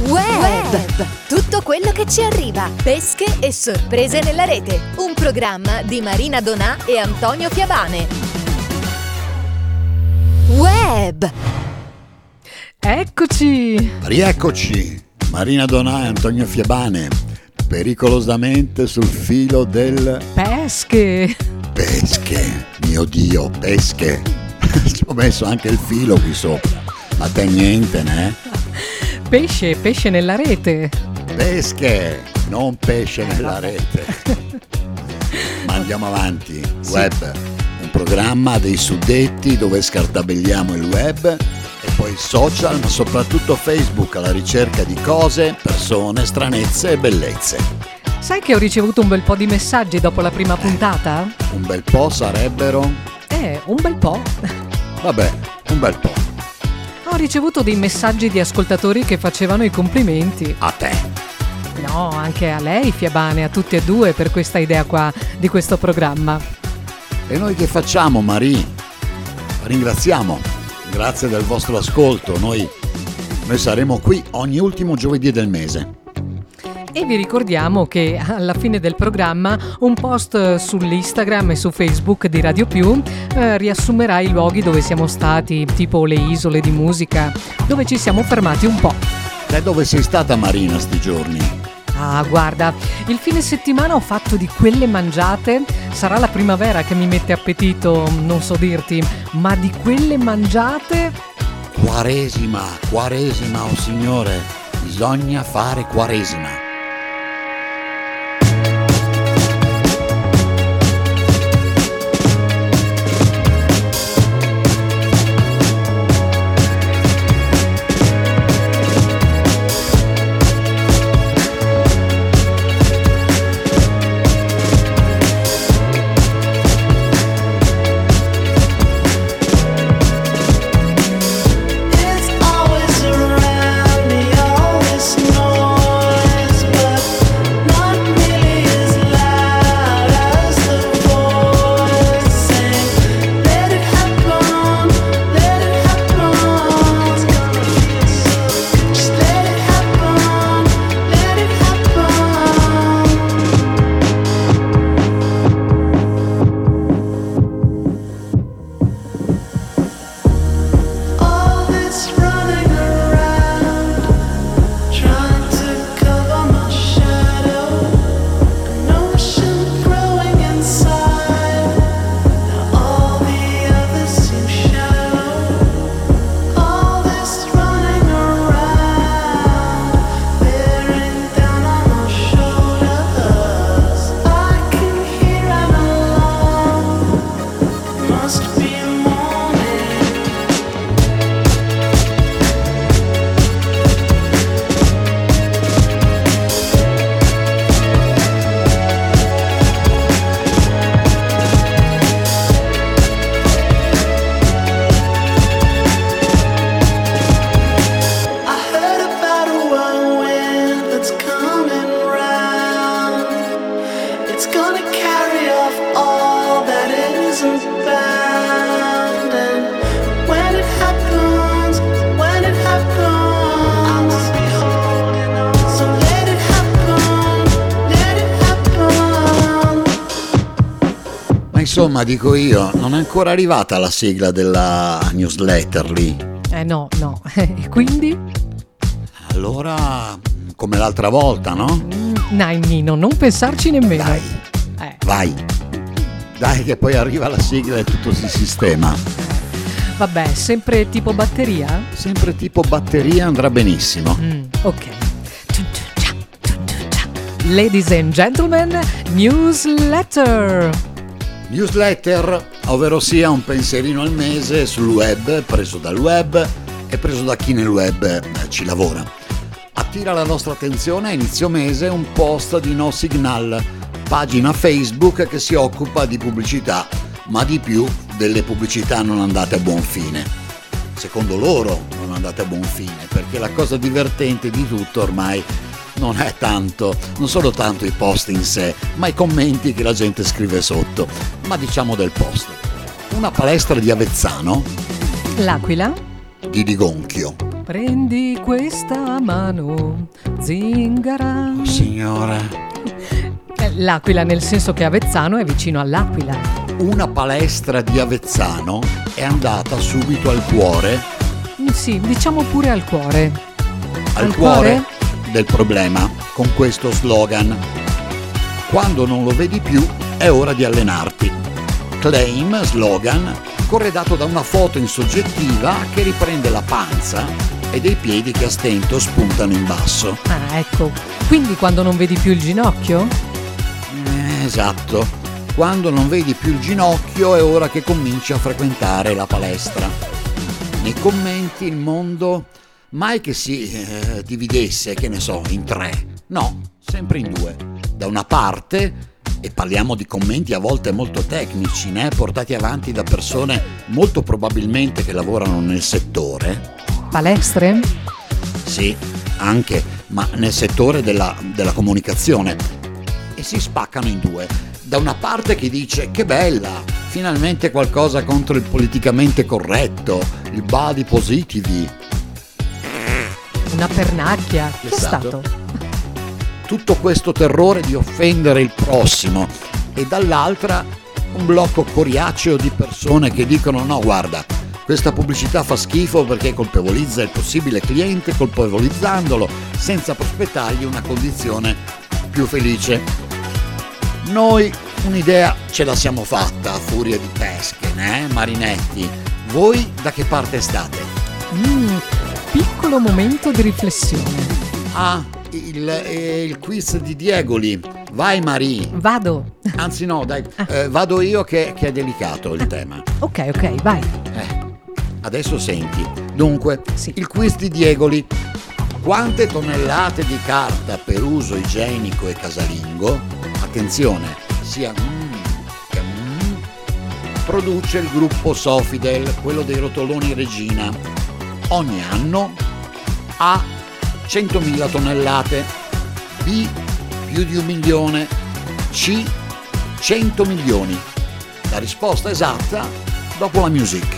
Web. Tutto quello che ci arriva. Pesche e sorprese nella rete. Un programma di Marina Donà e Antonio Fiabane. Web. Eccoci. Rieccoci. Marina Donà e Antonio Fiabane. Pericolosamente sul filo del... Pesche. Pesche. Mio Dio, pesche. Ci ho messo anche il filo qui sopra. Ma te niente, ne? Pesce nella rete. Pesche, non pesce nella rete. Ma andiamo avanti. Sì. Web, un programma dei suddetti dove scartabelliamo il web e poi social, ma soprattutto Facebook, alla ricerca di cose, persone, stranezze e bellezze. Sai che ho ricevuto un bel po' di messaggi dopo la prima puntata? Un bel po' sarebbero? Un bel po'. Vabbè, un bel po'. Ho ricevuto dei messaggi di ascoltatori che facevano i complimenti. A te. No, anche a lei, Fiabane, a tutti e due per questa idea qua di questo programma. E noi che facciamo, Marie? Ringraziamo. Grazie del vostro ascolto. Noi saremo qui ogni ultimo giovedì del mese. E vi ricordiamo che alla fine del programma un post sull'Instagram e su Facebook di Radio Più riassumerà i luoghi dove siamo stati, tipo le isole di musica, dove ci siamo fermati un po'. Te dove sei stata, Marina, sti giorni? Ah, guarda, il fine settimana ho fatto di quelle mangiate, sarà la primavera che mi mette appetito, non so dirti, ma di quelle mangiate... Quaresima, oh signore, bisogna fare quaresima. Insomma, dico io, non è ancora arrivata la sigla della newsletter lì. No. E quindi? Allora, come l'altra volta, no? Dai, Nino, non pensarci nemmeno. Dai, vai. Dai che poi arriva la sigla e tutto si sistema. Vabbè, sempre tipo batteria? Sempre tipo batteria andrà benissimo. Ok. Ladies and gentlemen, newsletter. Newsletter, ovvero sia un pensierino al mese sul web, preso dal web e preso da chi nel web ci lavora. Attira la nostra attenzione a inizio mese un post di No Signal, pagina Facebook che si occupa di pubblicità, ma di più delle pubblicità non andate a buon fine. Secondo loro non andate a buon fine, perché la cosa divertente di tutto ormai non è tanto, non sono tanto i post in sé, ma i commenti che la gente scrive sotto. Ma diciamo del post. Una palestra di Avezzano, L'Aquila, di Digonchio, Prendi questa mano, zingara. Oh, signore. L'Aquila, nel senso che Avezzano è vicino all'Aquila. Una palestra di Avezzano è andata subito al cuore. Sì, diciamo pure al cuore. Al cuore del problema con questo slogan. Quando non lo vedi più è ora di allenarti. Claim, slogan, corredato da una foto in soggettiva che riprende la panza e dei piedi che a stento spuntano in basso. Ah, ecco. Quindi quando non vedi più il ginocchio? Esatto. Quando non vedi più il ginocchio è ora che cominci a frequentare la palestra. Nei commenti il mondo mai che si dividesse, che ne so, in 3. No, sempre in 2. Da una parte, e parliamo di commenti a volte molto tecnici, portati avanti da persone molto probabilmente che lavorano nel settore. Palestre? Sì, anche, ma nel settore della comunicazione. E si spaccano in 2. Da una parte chi dice che bella, finalmente qualcosa contro il politicamente corretto, il body positive. Una pernacchia. Chi è stato? Tutto questo terrore di offendere il prossimo, e dall'altra un blocco coriaceo di persone che dicono no, guarda, questa pubblicità fa schifo perché colpevolizza il possibile cliente colpevolizzandolo senza prospettargli una condizione più felice. Noi un'idea ce la siamo fatta a furia di pesche, Marinetti? Voi da che parte state? Piccolo momento di riflessione. Ah, il quiz di Diegoli. Vai Marie. Vado. Anzi no, dai, vado io che è delicato il tema. Ok, vai. Adesso senti. Dunque, sì. Il quiz di Diegoli. Quante tonnellate di carta per uso igienico e casalingo, attenzione, sia che produce il gruppo Sofidel, quello dei rotoloni Regina, ogni anno? A. 100.000 tonnellate, B. più di 1 milione, C. 100 milioni. La risposta esatta dopo la music.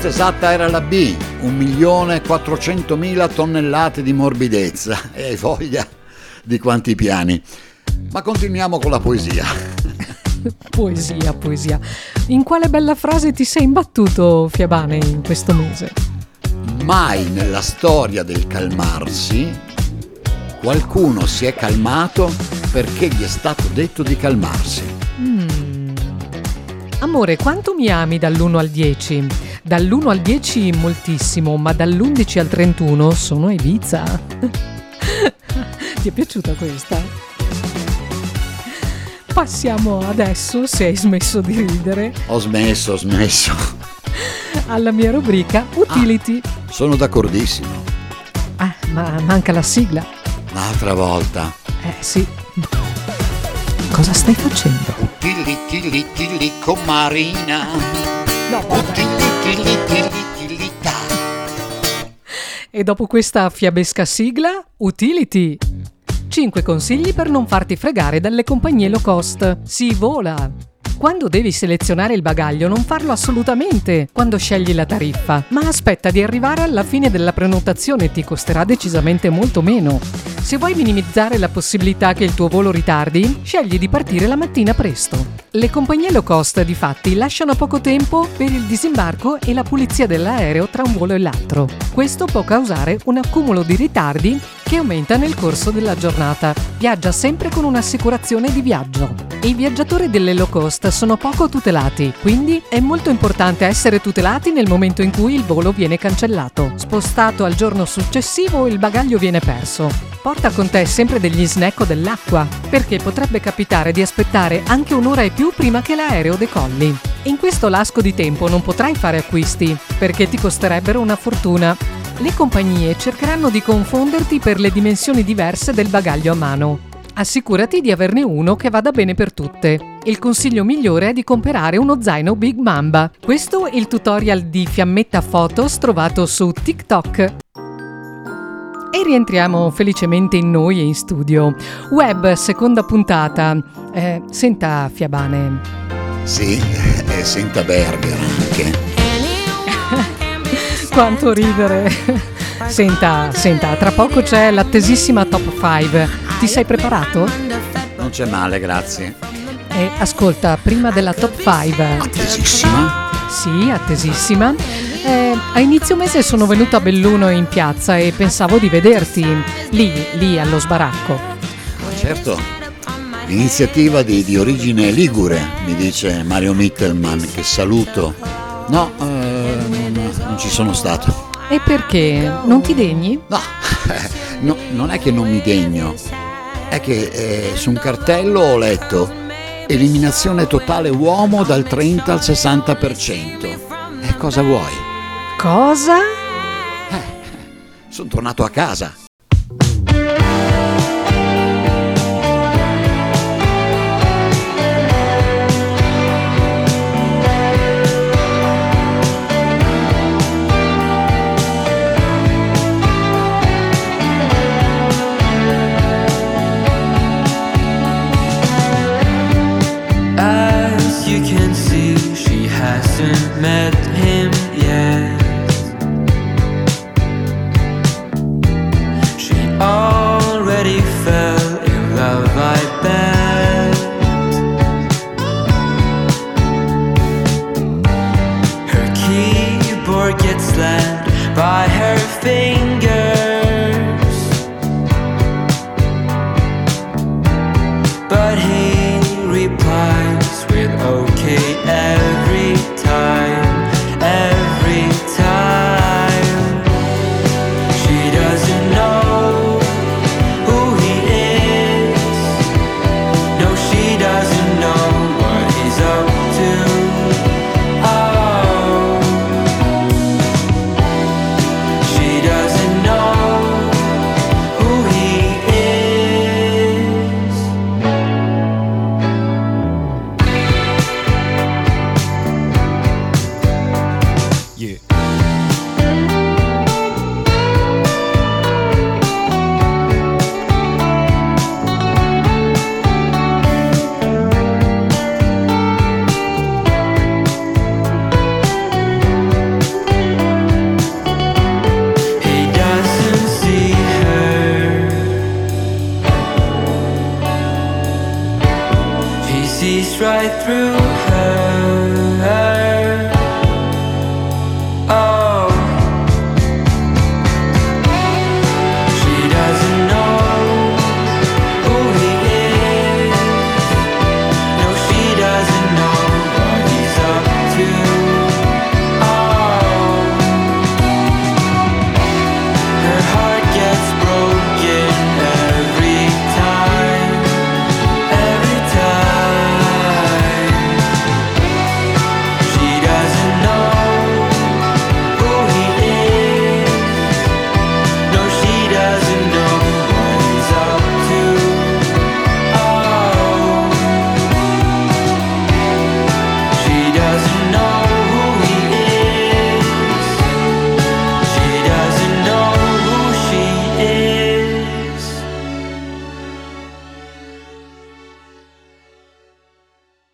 esatta era la B, 1.400.000 tonnellate di morbidezza. E hai voglia di quanti piani. Ma continuiamo con la poesia. Poesia. In quale bella frase ti sei imbattuto, Fiabane, in questo mese? Mai nella storia del calmarsi qualcuno si è calmato perché gli è stato detto di calmarsi. Amore, quanto mi ami dall'1 al 10? Dall'1 al 10 moltissimo, ma dall'11 al 31 sono a Ibiza. Ti è piaciuta questa? Passiamo adesso, se hai smesso di ridere, Ho smesso. alla mia rubrica Utility. Sono d'accordissimo. Ma manca la sigla. L'altra volta. Sì. Cosa stai facendo? Utility con Marina. No, Utility. E dopo questa fiabesca sigla, Utility. 5 consigli per non farti fregare dalle compagnie low cost. Si vola! Quando devi selezionare il bagaglio, non farlo assolutamente quando scegli la tariffa, ma aspetta di arrivare alla fine della prenotazione, ti costerà decisamente molto meno. Se vuoi minimizzare la possibilità che il tuo volo ritardi, scegli di partire la mattina presto. Le compagnie low cost, difatti, lasciano poco tempo per il disembarco e la pulizia dell'aereo tra un volo e l'altro. Questo può causare un accumulo di ritardi che aumenta nel corso della giornata. Viaggia sempre con un'assicurazione di viaggio. I viaggiatori delle low cost sono poco tutelati, quindi è molto importante essere tutelati nel momento in cui il volo viene cancellato, spostato al giorno successivo o il bagaglio viene perso. Porta con te sempre degli snack o dell'acqua, perché potrebbe capitare di aspettare anche un'ora e più prima che l'aereo decolli. In questo lasco di tempo non potrai fare acquisti, perché ti costerebbero una fortuna. Le compagnie cercheranno di confonderti per le dimensioni diverse del bagaglio a mano. Assicurati di averne uno che vada bene per tutte. Il consiglio migliore è di comprare uno zaino Big Mamba. Questo è il tutorial di Fiammetta Photos trovato su TikTok. E rientriamo felicemente in noi e in studio. Web, seconda puntata. Senta, Fiabane. Sì, e senta Berger anche. Quanto ridere. Senta, tra poco c'è l'attesissima Top 5. Ti sei preparato? Non c'è male, grazie. Ascolta, prima della Top 5. Attesissima? Sì, attesissima. A inizio mese sono venuta a Belluno in piazza e pensavo di vederti lì allo sbaracco. Certo, l'iniziativa di origine ligure, mi dice Mario Mittelman, che saluto. No, non ci sono stato. E perché? Non ti degni? No, non è che non mi degno, è che su un cartello ho letto eliminazione totale uomo dal 30 al 60%. E cosa vuoi? Cosa? Sono tornato a casa. As you can see, she hasn't met him yet. sees right through her.